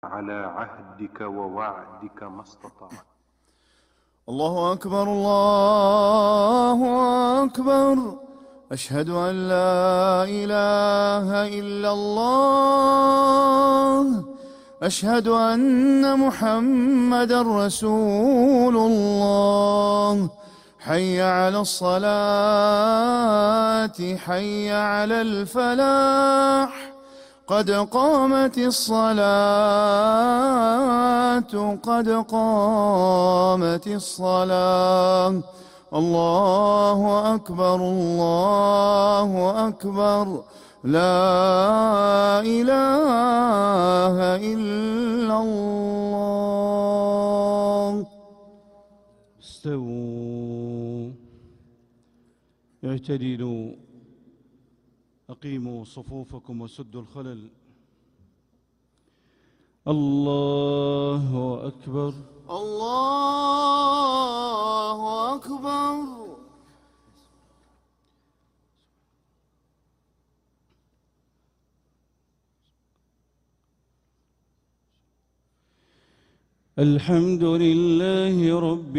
على عهدك ووعدك ما استطعت. الله أكبر الله أكبر، أشهد أن لا إله إلا الله، أشهد أن محمدا رسول الله. حي على الصلاة، حي على الفلاح، قد قامت الصلاة، قد قامت الصلاة. الله أكبر الله أكبر، لا إله إلا الله. استووا، اعتدلوا، أقيموا صفوفكم وسدوا الخلل. الله أكبر الله أكبر. الحمد لله رب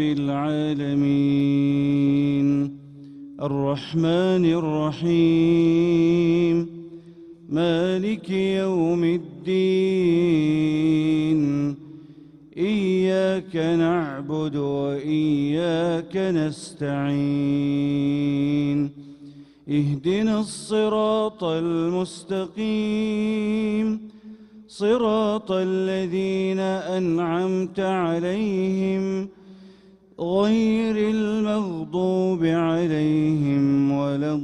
العالمين، الرحمن الرحيم، مالك يوم الدين. إياك نعبد وإياك نستعين، اهدنا الصراط المستقيم، صراط الذين أنعمت عليهم غير المغضوب عليهم ولا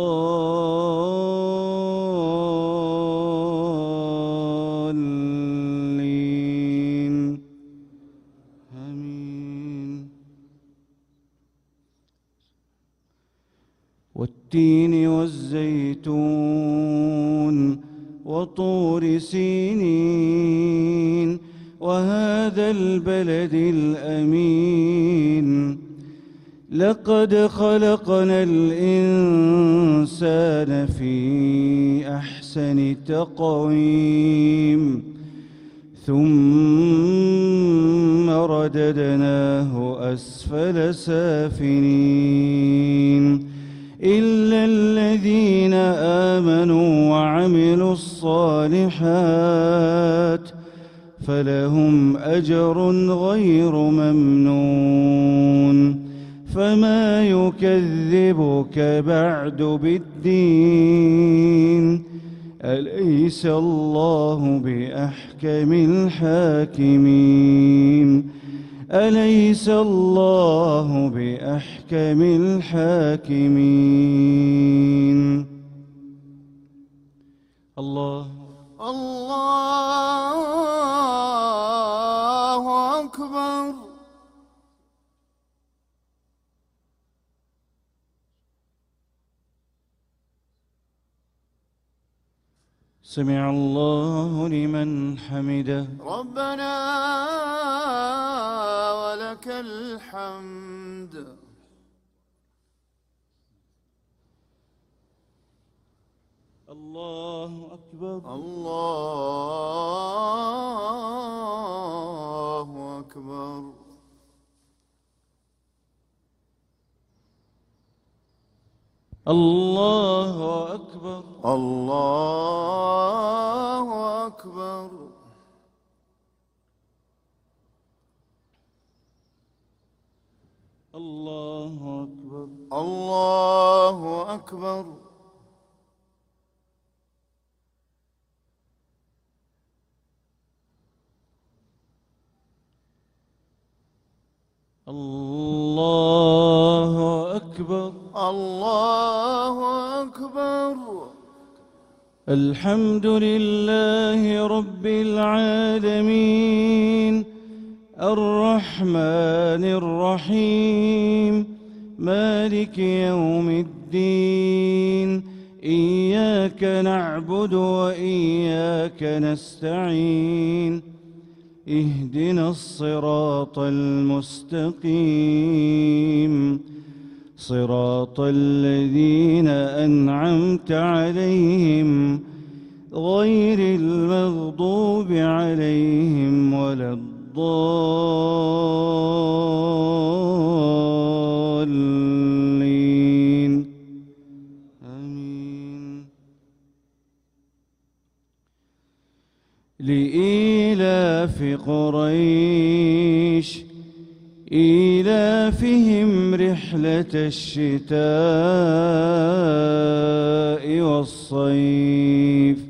الضالين. آمين. والتين والزيتون وطور سينين وهذا البلد الأمين. لقد خلقنا الإنسان في أحسن تقويم، ثم رددناه أسفل سافلين، إلا الذين آمنوا وعملوا الصالحات فلهم أجر غير ممنون. فما يكذبك بعد بالدين؟ أليس الله بأحكم الحاكمين؟ أليس الله بأحكم الحاكمين؟ الله أكبر. سمع الله لمن حمده. ربنا ولك الحمد. الله أكبر الله أكبر. الله أكبر الله أكبر. الله أكبر الله أكبر. الله أكبر الله أكبر. الحمد لله رب العالمين، الرحمن الرحيم، مالك يوم الدين. إياك نعبد وإياك نستعين، اهدنا الصراط المستقيم، صراط الذين أنعمت عليهم غير المغضوب عليهم ولا الضالين آمين. لإيلاف قريش إيلافهم رحلة الشتاء والصيف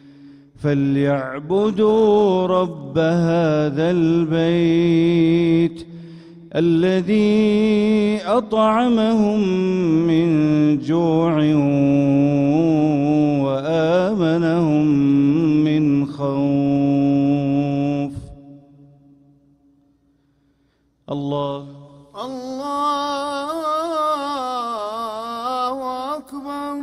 فليعبدوا رب هذا البيت الذي أطعمهم من جوع وآمنهم من خوف. الله أكبر.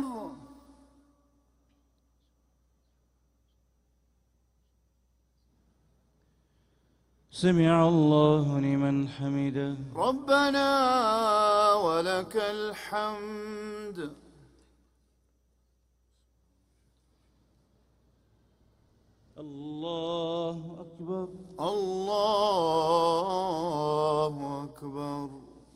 سمع الله لمن حمده. ربنا ولك الحمد. الله أكبر. الله أكبر.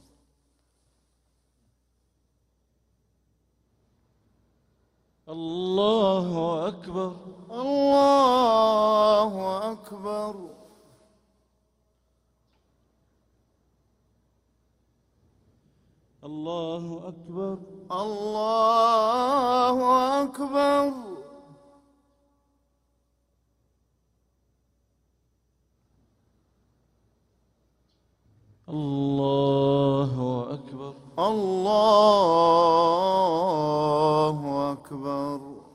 الله أكبر. الله أكبر. الله أكبر. الله أكبر. الله أكبر. الله أكبر.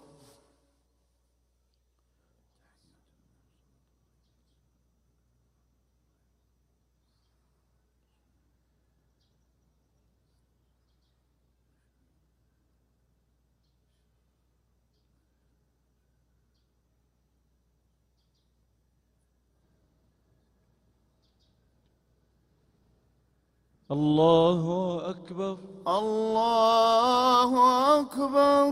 الله أكبر. الله أكبر.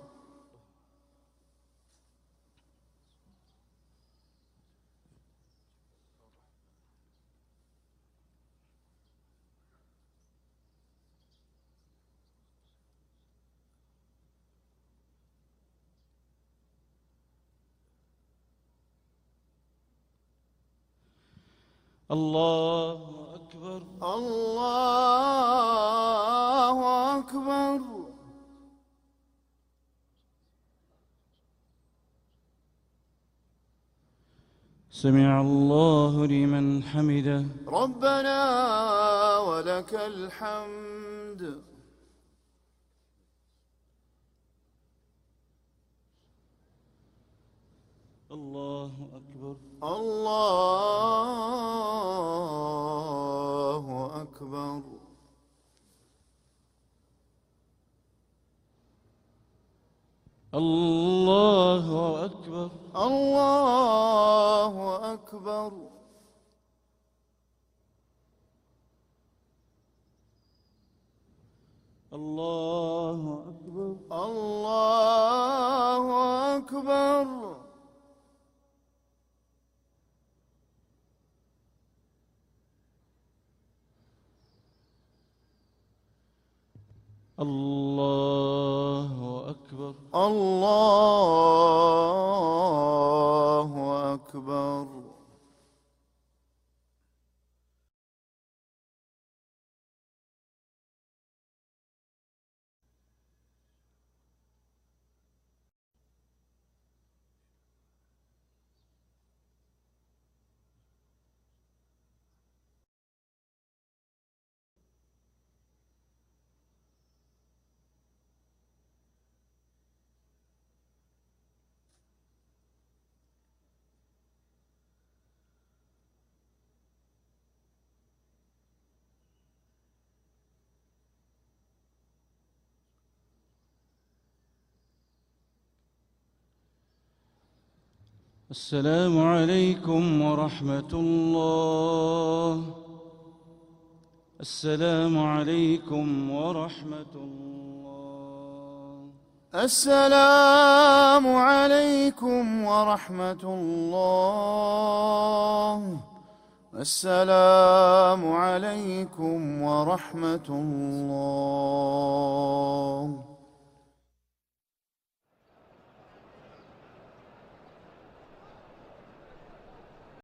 الله أكبر. الله أكبر. سمع الله لمن حمده. ربنا ولك الحمد. الله أكبر. الله أكبر. الله أكبر. الله أكبر. الله أكبر. الله أكبر. الله أكبر. الله أكبر. السلام عليكم ورحمة الله. السلام عليكم ورحمة الله. السلام عليكم ورحمة الله. السلام عليكم ورحمة الله.